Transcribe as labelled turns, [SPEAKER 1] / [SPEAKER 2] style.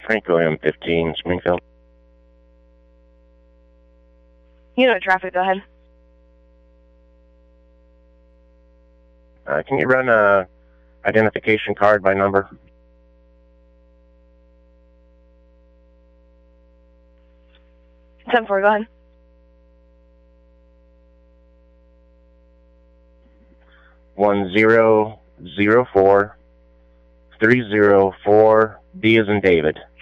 [SPEAKER 1] Franco M15, Springfield.
[SPEAKER 2] Unit traffic, go ahead.
[SPEAKER 1] Can you run a identification card by number?
[SPEAKER 2] Go ahead.
[SPEAKER 1] One 004 304 D as in David.